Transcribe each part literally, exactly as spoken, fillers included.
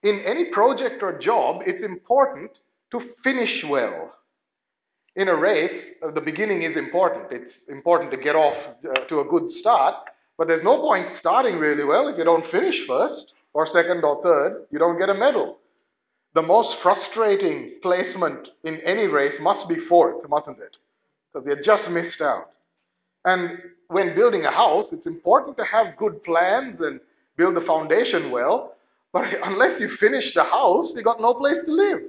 In any project or job, it's important to finish well. In a race, uh, the beginning is important. It's important to get off uh, to a good start, but there's no point starting really well if you don't finish first, or second, or third. You don't get a medal. The most frustrating placement in any race must be fourth, mustn't it? Because you just missed out. And when building a house, it's important to have good plans and build the foundation well, but unless you finish the house, you got no place to live.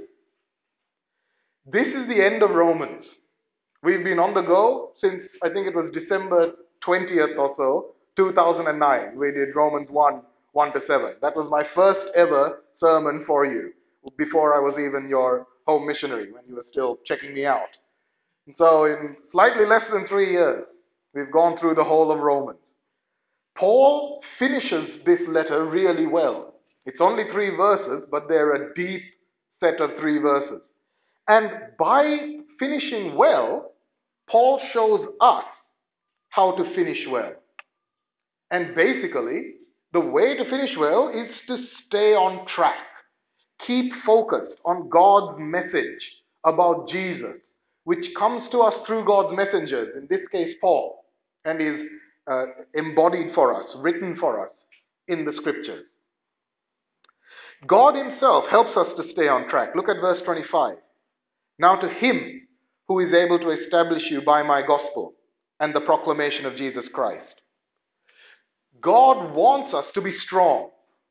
This is the end of Romans. We've been on the go since, I think it was December twentieth or so, two thousand nine. We did Romans one, one to seven. That was my first ever sermon for you, before I was even your home missionary, when you were still checking me out. And so in slightly less than three years, we've gone through the whole of Romans. Paul finishes this letter really well. It's only three verses, but they're a deep set of three verses. And by finishing well, Paul shows us how to finish well. And basically, the way to finish well is to stay on track. Keep focused on God's message about Jesus, which comes to us through God's messengers, in this case, Paul, and is uh, embodied for us, written for us in the scriptures. God himself helps us to stay on track. Look at verse twenty-five. Now to him who is able to establish you by my gospel and the proclamation of Jesus Christ. God wants us to be strong.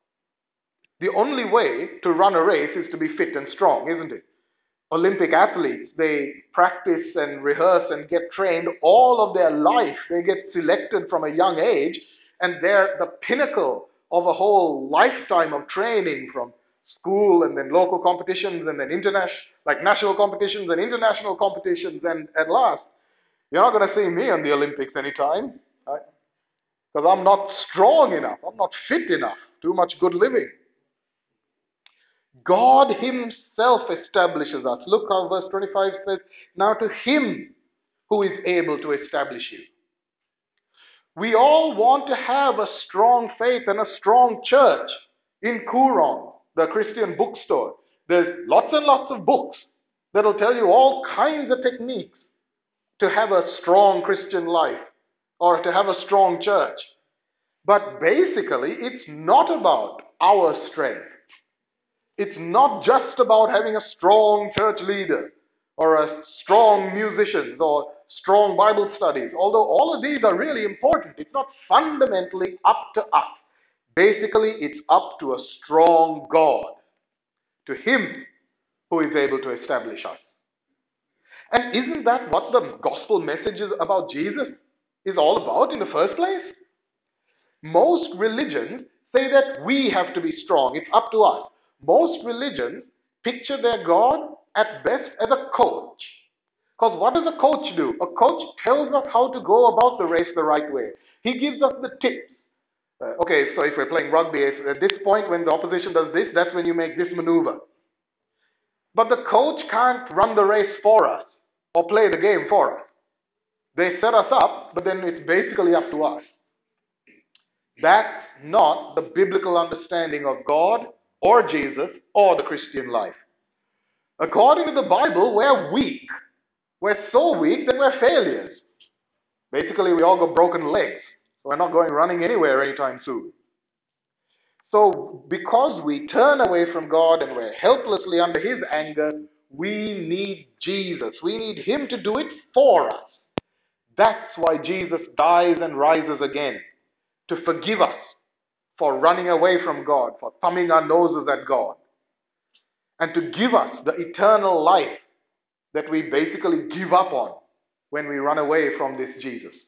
The only way to run a race is to be fit and strong, isn't it? Olympic athletes, they practice and rehearse and get trained all of their life. They get selected from a young age, and they're the pinnacle of a whole lifetime of training, from school and then local competitions and then international, like national competitions and international competitions. And at last, you're not going to see me in the Olympics anytime, right? Because I'm not strong enough. I'm not fit enough. Too much good living. God himself establishes us. Look how verse twenty-five says, now to him who is able to establish you. We all want to have a strong faith and a strong church. In Koorong, the Christian bookstore, there's lots and lots of books that'll tell you all kinds of techniques to have a strong Christian life or to have a strong church. But basically, it's not about our strength. It's not just about having a strong church leader or a strong musicians or strong Bible studies. Although all of these are really important, it's not fundamentally up to us. Basically, it's up to a strong God, to him who is able to establish us. And isn't that what the gospel messages about Jesus is all about in the first place? Most religions say that we have to be strong. It's up to us. Most religions picture their God at best as a coach. Because what does a coach do? A coach tells us how to go about the race the right way. He gives us the tips. Uh, okay, so if we're playing rugby, if at this point when the opposition does this, that's when you make this maneuver. But the coach can't run the race for us or play the game for us. They set us up, but then it's basically up to us. That's not the biblical understanding of God or Jesus or the Christian life. According to the Bible, we're weak. We're so weak that we're failures. Basically, we all got broken legs, so we're not going running anywhere anytime soon. So, because we turn away from God and we're helplessly under his anger, we need Jesus. We need him to do it for us. That's why Jesus dies and rises again, to forgive us for running away from God, for thumbing our noses at God, and to give us the eternal life that we basically give up on when we run away from this Jesus.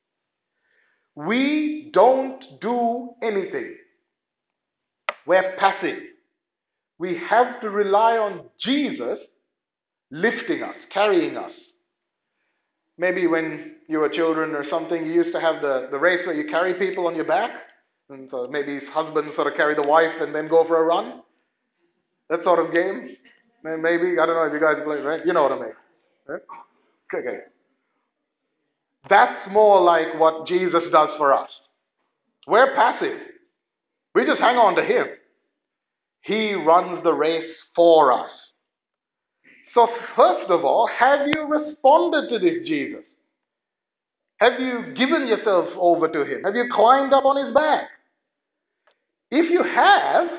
We don't do anything. We're passive. We have to rely on Jesus lifting us, carrying us. Maybe when you were children or something, you used to have the, the race where you carry people on your back. And so maybe his husband sort of carry the wife and then go for a run. That sort of game. Maybe, I don't know if you guys play, right? You know what I mean. Right? Okay. That's more like what Jesus does for us. We're passive. We just hang on to him. He runs the race for us. So, first of all, have you responded to this Jesus? Have you given yourself over to him? Have you climbed up on his back? If you have,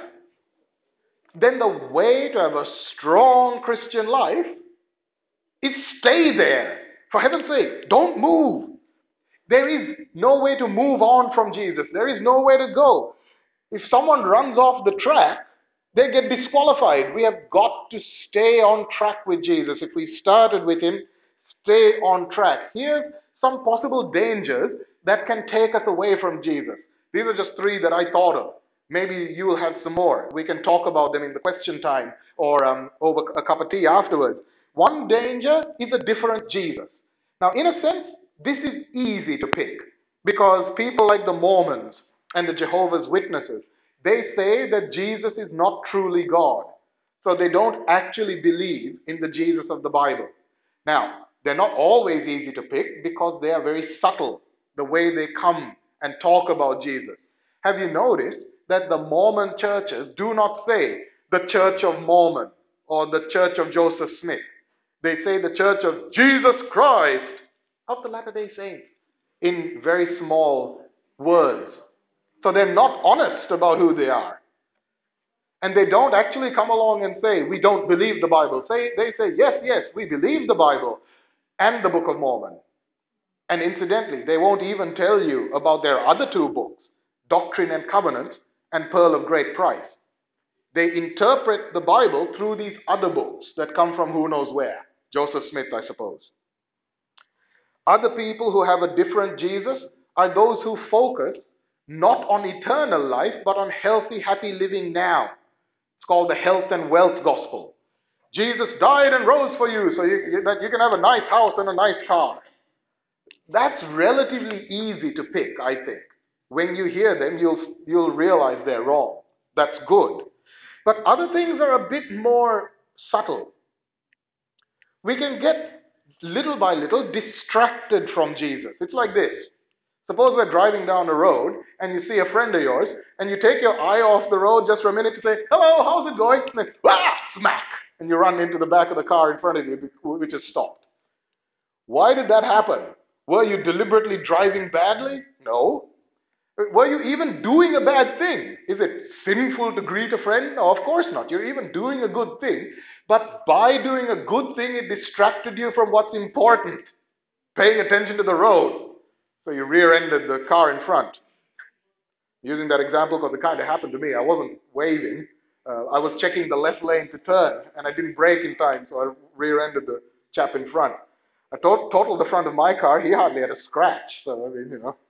then the way to have a strong Christian life is stay there. For heaven's sake, don't move. There is no way to move on from Jesus. There is nowhere to go. If someone runs off the track, they get disqualified. We have got to stay on track with Jesus. If we started with him, stay on track. Here's some possible dangers that can take us away from Jesus. These are just three that I thought of. Maybe you will have some more. We can talk about them in the question time or um, over a cup of tea afterwards. One danger is a different Jesus. Now, in a sense, this is easy to pick because people like the Mormons and the Jehovah's Witnesses, they say that Jesus is not truly God. So they don't actually believe in the Jesus of the Bible. Now, they're not always easy to pick because they are very subtle, the way they come and talk about Jesus. Have you noticed that the Mormon churches do not say the Church of Mormon or the Church of Joseph Smith? They say the Church of Jesus Christ of the Latter-day Saints in very small words. So they're not honest about who they are. And they don't actually come along and say, we don't believe the Bible. Say, they say, yes, yes, we believe the Bible and the Book of Mormon. And incidentally, they won't even tell you about their other two books, Doctrine and Covenants and Pearl of Great Price. They interpret the Bible through these other books that come from who knows where. Joseph Smith, I suppose. Other people who have a different Jesus are those who focus not on eternal life, but on healthy, happy living now. It's called the health and wealth gospel. Jesus died and rose for you so you, you, that you can have a nice house and a nice car. That's relatively easy to pick, I think. When you hear them, you'll, you'll realize they're wrong. That's good. But other things are a bit more subtle. We can get little by little distracted from Jesus. It's like this. Suppose we're driving down the road and you see a friend of yours and you take your eye off the road just for a minute to say, hello, how's it going? And then, ah, smack! And you run into the back of the car in front of you, which is stopped. Why did that happen? Were you deliberately driving badly? No. Were you even doing a bad thing? Is it sinful to greet a friend? No, of course not. You're even doing a good thing. But by doing a good thing, it distracted you from what's important. Paying attention to the road. So you rear-ended the car in front. Using that example because it kind of happened to me. I wasn't waving. Uh, I was checking the left lane to turn, and I didn't brake in time, so I rear-ended the chap in front. I to- totaled the front of my car. He hardly had a scratch. So, I mean, you know.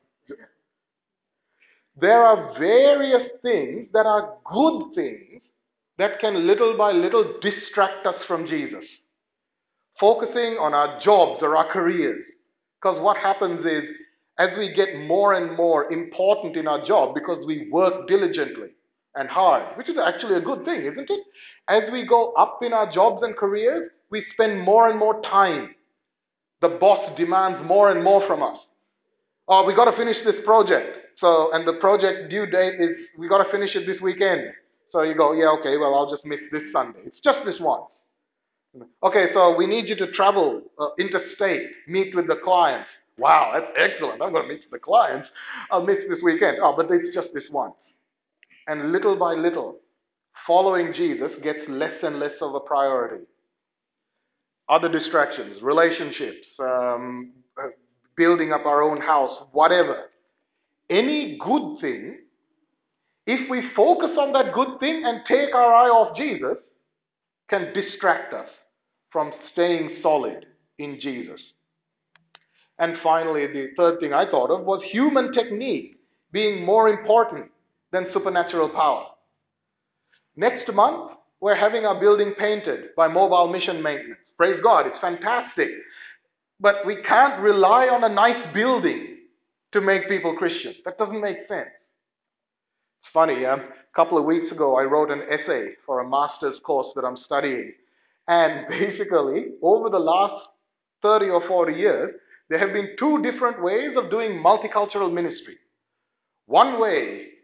There are various things that are good things that can little by little distract us from Jesus. Focusing on our jobs or our careers. Because what happens is, as we get more and more important in our job because we work diligently and hard, which is actually a good thing, isn't it? As we go up in our jobs and careers, we spend more and more time. The boss demands more and more from us. Oh, we got to finish this project. So, and the project due date is, we got to finish it this weekend. So you go, yeah, okay, well, I'll just miss this Sunday. It's just this once. Okay, so we need you to travel uh, interstate, meet with the clients. Wow, that's excellent. I'm going to meet the clients. I'll miss this weekend. Oh, but it's just this once. And little by little, following Jesus gets less and less of a priority. Other distractions, relationships, um, building up our own house, whatever. Any good thing, if we focus on that good thing and take our eye off Jesus, can distract us from staying solid in Jesus. And finally, the third thing I thought of was human technique being more important than supernatural power. Next month, we're having our building painted by Mobile Mission Maintenance. Praise God, it's fantastic. But we can't rely on a nice building to make people Christian. That doesn't make sense. It's funny, um, a couple of weeks ago, I wrote an essay for a master's course that I'm studying. And basically, over the last thirty or forty years, there have been two different ways of doing multicultural ministry. One way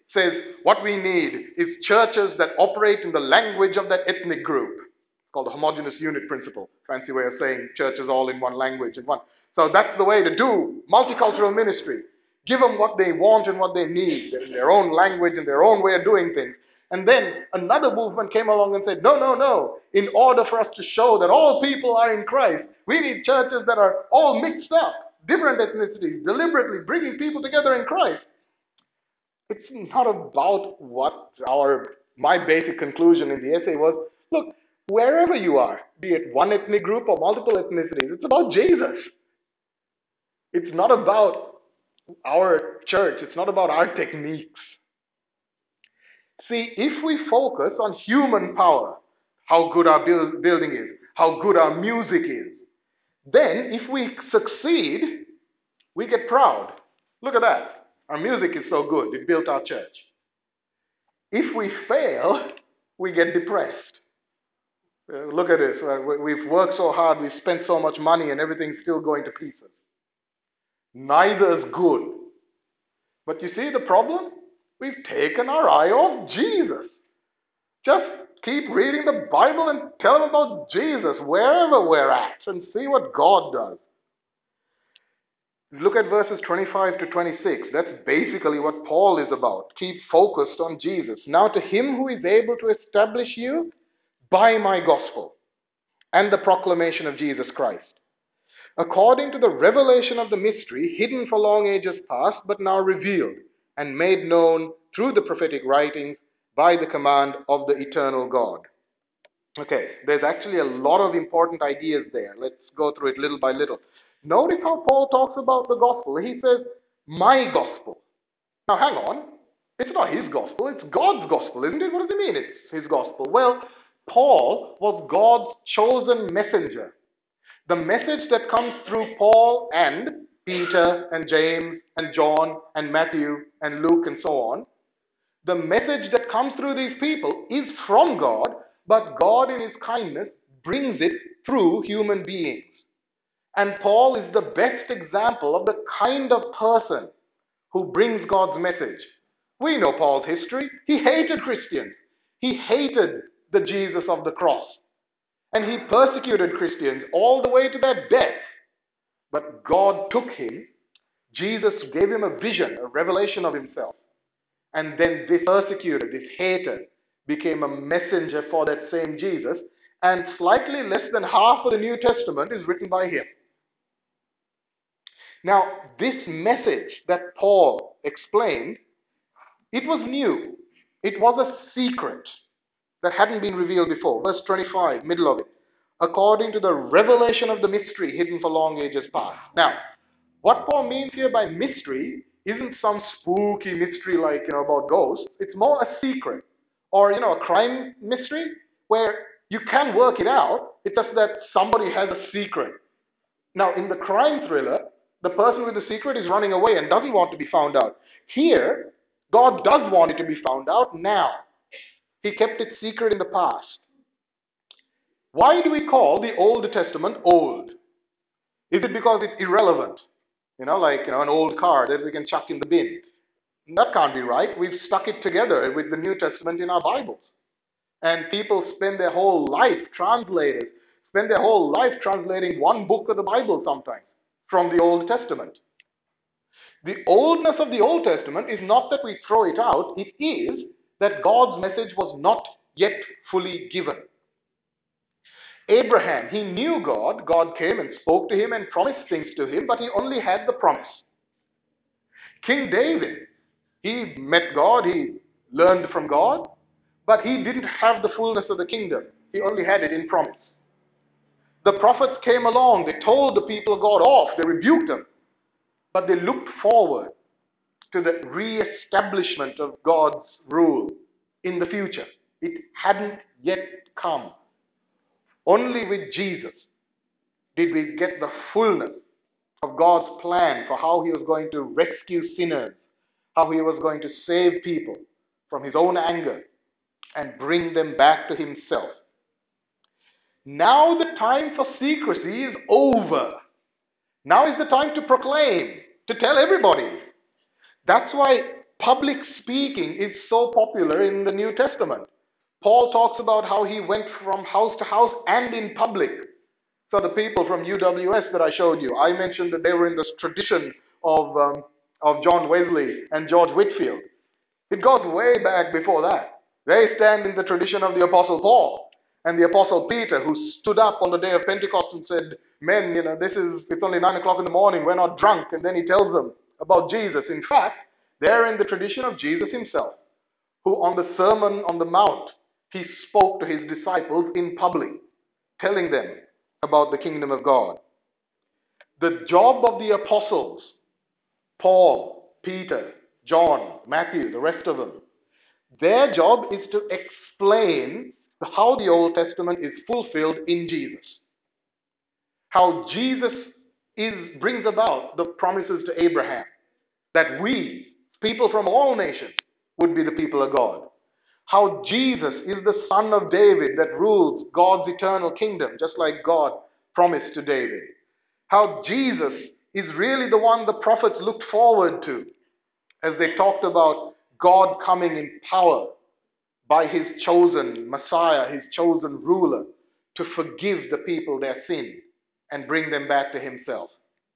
says what we need is churches that operate in the language of that ethnic group. It's called the homogeneous unit principle. Fancy way of saying churches all in one language and one. So that's the way to do multicultural ministry. Give them what they want and what they need in their own language and their own way of doing things. And then another movement came along and said, no, no, no. In order for us to show that all people are in Christ, we need churches that are all mixed up, different ethnicities, deliberately bringing people together in Christ. It's not about what our, my basic conclusion in the essay was, look, wherever you are, be it one ethnic group or multiple ethnicities, it's about Jesus. It's not about our church. It's not about our techniques. See, if we focus on human power, how good our build, building is, how good our music is, then if we succeed, we get proud. Look at that. Our music is so good. It built our church. If we fail, we get depressed. Uh, look at this. Uh, we've worked so hard, we've spent so much money, and everything's still going to pieces. Neither is good. But you see the problem? We've taken our eye off Jesus. Just keep reading the Bible and tell them about Jesus wherever we're at and see what God does. Look at verses twenty-five to twenty-six. That's basically what Paul is about. Keep focused on Jesus. Now to him who is able to establish you by my gospel and the proclamation of Jesus Christ, according to the revelation of the mystery hidden for long ages past, but now revealed and made known through the prophetic writings by the command of the eternal God. Okay, there's actually a lot of important ideas there. Let's go through it little by little. Notice how Paul talks about the gospel. He says, my gospel. Now, hang on. It's not his gospel, it's God's gospel, isn't it? What does it mean it's his gospel? Well, Paul was God's chosen messenger. The message that comes through Paul and Peter and James and John and Matthew and Luke and so on, the message that comes through these people is from God, but God in his kindness brings it through human beings. And Paul is the best example of the kind of person who brings God's message. We know Paul's history. He hated Christians. He hated the Jesus of the cross. And he persecuted Christians all the way to their death. But God took him. Jesus gave him a vision, a revelation of himself. And then this persecutor, this hater, became a messenger for that same Jesus. And slightly less than half of the New Testament is written by him. Now, this message that Paul explained, it was new. It was a secret that hadn't been revealed before. Verse twenty-five, middle of it. According to the revelation of the mystery hidden for long ages past. Now, what Paul means here by mystery isn't some spooky mystery like, you know, about ghosts. It's more a secret. Or, you know, a crime mystery where you can work it out. It's just that somebody has a secret. Now, in the crime thriller, the person with the secret is running away and doesn't want to be found out. Here, God does want it to be found out now. He kept it secret in the past. Why do we call the Old Testament old? Is it because it's irrelevant? You know, like, you know, an old car that we can chuck in the bin. That can't be right. We've stuck it together with the New Testament in our Bibles. And people spend their whole life, translators, spend their whole life translating one book of the Bible sometimes from the Old Testament. The oldness of the Old Testament is not that we throw it out, it is that God's message was not yet fully given. Abraham, he knew God. God came and spoke to him and promised things to him, but he only had the promise. King David, he met God, he learned from God, but he didn't have the fullness of the kingdom. He only had it in promise. The prophets came along, they told the people of God off, they rebuked them, but they looked forward to the re-establishment of God's rule in the future. It hadn't yet come. Only with Jesus did we get the fullness of God's plan for how he was going to rescue sinners, how he was going to save people from his own anger and bring them back to himself. Now the time for secrecy is over. Now is the time to proclaim, to tell everybody. That's why public speaking is so popular in the New Testament. Paul talks about how he went from house to house and in public. So the people from U W S that I showed you, I mentioned that they were in this tradition of, um, of John Wesley and George Whitefield. It goes way back before that. They stand in the tradition of the Apostle Paul and the Apostle Peter, who stood up on the day of Pentecost and said, men, you know, this is, it's only nine o'clock in the morning, we're not drunk. And then he tells them about Jesus. In fact, they're in the tradition of Jesus himself, who on the Sermon on the Mount, he spoke to his disciples in public, telling them about the kingdom of God. The job of the apostles, Paul, Peter, John, Matthew, the rest of them, their job is to explain how the Old Testament is fulfilled in Jesus. How Jesus is, brings about the promises to Abraham, that we, people from all nations, would be the people of God. How Jesus is the son of David that rules God's eternal kingdom, just like God promised to David. How Jesus is really the one the prophets looked forward to as they talked about God coming in power by his chosen Messiah, his chosen ruler, to forgive the people their sin and bring them back to himself.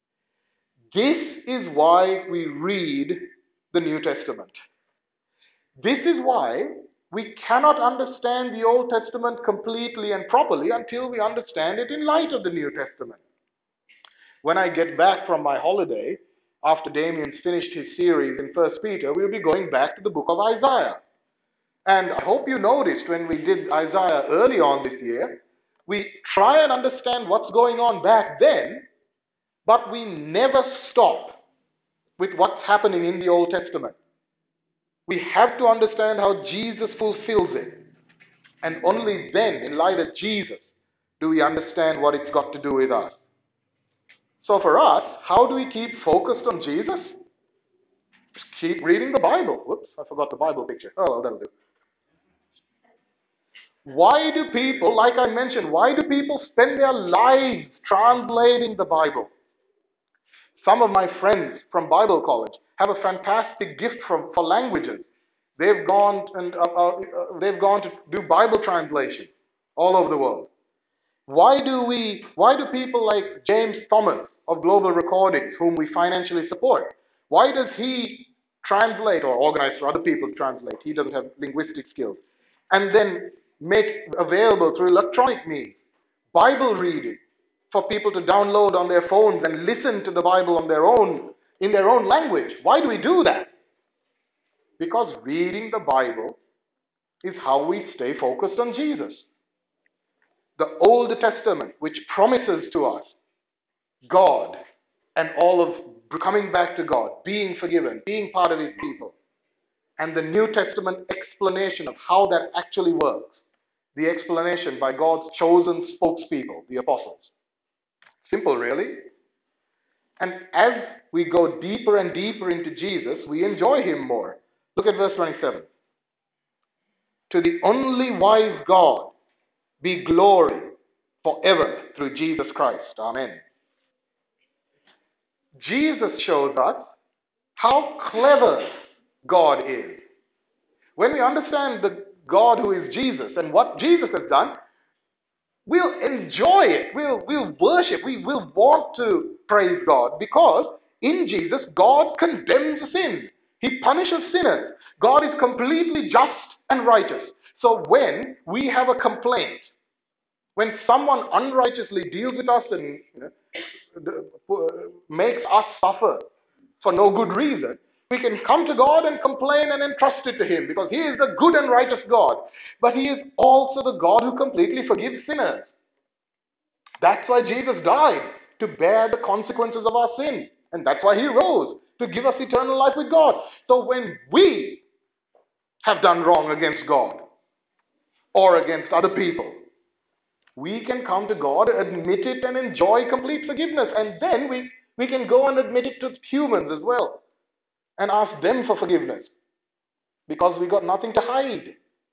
This is why we read the New Testament. This is why we cannot understand the Old Testament completely and properly until we understand it in light of the New Testament. When I get back from my holiday, after Damien's finished his series in First Peter, we'll be going back to the book of Isaiah. And I hope you noticed when we did Isaiah early on this year, we try and understand what's going on back then, but we never stop with what's happening in the Old Testament. We have to understand how Jesus fulfills it. And only then, in light of Jesus, do we understand what it's got to do with us. So for us, how do we keep focused on Jesus? Just keep reading the Bible. Whoops, I forgot the Bible picture. Oh, well, that'll do. Why do people, like I mentioned, why do people spend their lives translating the Bible? Some of my friends from Bible college have a fantastic gift from, for languages. They've gone and uh, uh, they've gone to do Bible translations all over the world. Why do we? Why do people like James Thomas of Global Recordings, whom we financially support, why does he translate or organize for other people to translate? He doesn't have linguistic skills, and then make available through electronic means Bible reading for people to download on their phones and listen to the Bible on their own in their own language. Why do we do that? Because reading the Bible is how we stay focused on Jesus. The Old Testament, which promises to us God and all of coming back to God, being forgiven, being part of his people, and the New Testament explanation of how that actually works. The explanation by God's chosen spokespeople, the apostles. Simple, really. And as we go deeper and deeper into Jesus, we enjoy him more. Look at verse twenty-seven. To the only wise God be glory forever through Jesus Christ. Amen. Jesus shows us how clever God is. When we understand the God who is Jesus and what Jesus has done, we'll enjoy it. We'll, we'll worship. We will want to praise God because in Jesus, God condemns sin. He punishes sinners. God is completely just and righteous. So when we have a complaint, when someone unrighteously deals with us and you know, makes us suffer for no good reason, we can come to God and complain and entrust it to him because he is the good and righteous God. But he is also the God who completely forgives sinners. That's why Jesus died, to bear the consequences of our sin. And that's why he rose, to give us eternal life with God. So when we have done wrong against God or against other people, we can come to God, admit it, and enjoy complete forgiveness. And then we, we can go and admit it to humans as well and ask them for forgiveness because we got nothing to hide.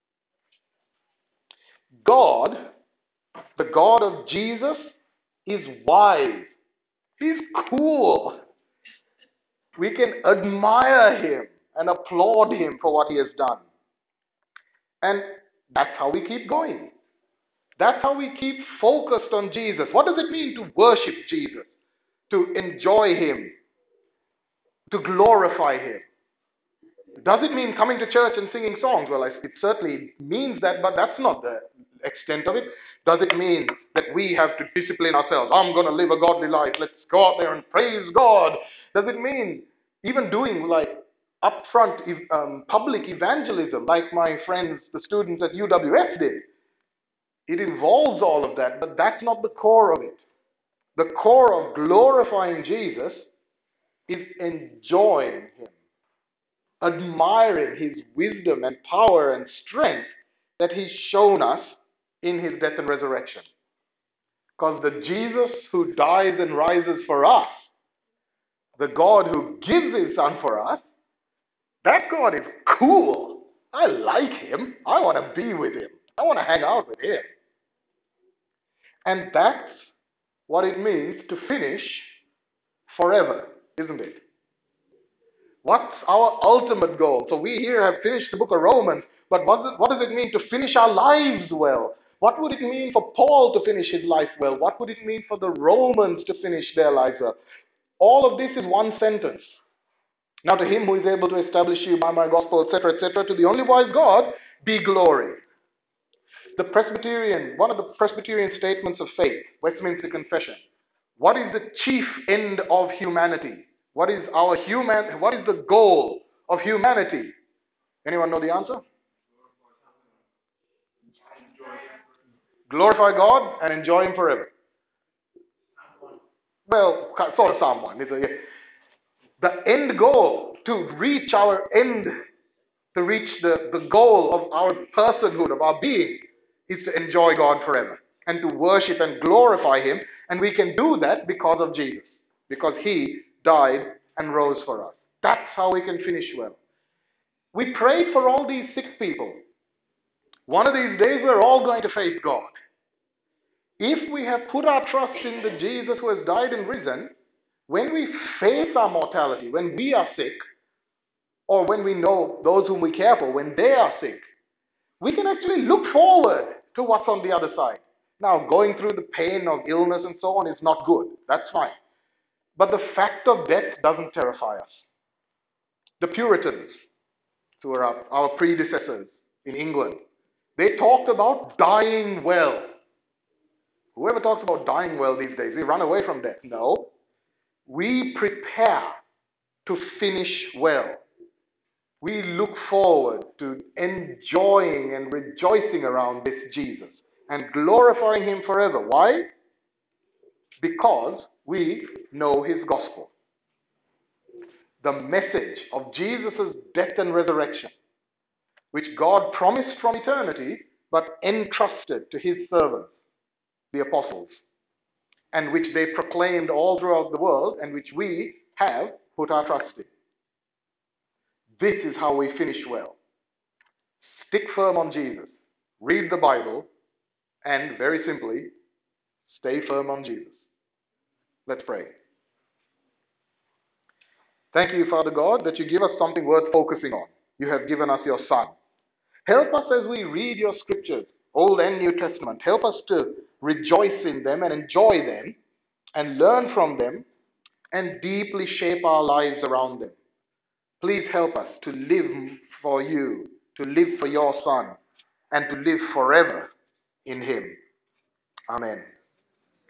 God, the God of Jesus, is wise. He's cool. We can admire him and applaud him for what he has done. And that's how we keep going. That's how we keep focused on Jesus. What does it mean to worship Jesus? To enjoy him, to glorify him. Does it mean coming to church and singing songs? Well, it certainly means that, but that's not the extent of it. Does it mean that we have to discipline ourselves? I'm going to live a godly life. Let's go out there and praise God. Does it mean even doing like upfront um, public evangelism like my friends, the students at U W S did? It involves all of that, but that's not the core of it. The core of glorifying Jesus is enjoying him, admiring his wisdom and power and strength that he's shown us in his death and resurrection. Because the Jesus who dies and rises for us, the God who gives his son for us, that God is cool. I like him. I want to be with him. I want to hang out with him. And that's what it means to finish forever, isn't it? What's our ultimate goal? So we here have finished the book of Romans, but what does it, what does it mean to finish our lives well? What would it mean for Paul to finish his life well? What would it mean for the Romans to finish their lives well? All of this is one sentence. Now to him who is able to establish you by my gospel, et cetera, et cetera, to the only wise God, be glory. The Presbyterian, one of the Presbyterian statements of faith, Westminster Confession. What is the chief end of humanity? What is our human, what is the goal of humanity? Anyone know the answer? Glorify God and enjoy him forever. Well, sort of Psalm one. It's a, the end goal, to reach our end, to reach the, the goal of our personhood, of our being, is to enjoy God forever and to worship and glorify him. And we can do that because of Jesus, because he died and rose for us. That's how we can finish well. We prayed for all these sick people. One of these days, we're all going to face God. If we have put our trust in the Jesus who has died and risen, when we face our mortality, when we are sick, or when we know those whom we care for, when they are sick, we can actually look forward to what's on the other side. Now, going through the pain of illness and so on is not good. That's fine. But the fact of death doesn't terrify us. The Puritans, who were our, our predecessors in England, they talked about dying well. Whoever talks about dying well these days, we run away from death. No. We prepare to finish well. We look forward to enjoying and rejoicing around this Jesus and glorifying him forever. Why? Because we know his gospel. The message of Jesus' death and resurrection, which God promised from eternity, but entrusted to his servants, the apostles, and which they proclaimed all throughout the world, and which we have put our trust in. This is how we finish well. Stick firm on Jesus. Read the Bible, and very simply, stay firm on Jesus. Let's pray. Thank you, Father God, that you give us something worth focusing on. You have given us your Son. Help us as we read your scriptures, Old and New Testament. Help us to rejoice in them and enjoy them and learn from them and deeply shape our lives around them. Please help us to live for you, to live for your Son, and to live forever in him. Amen.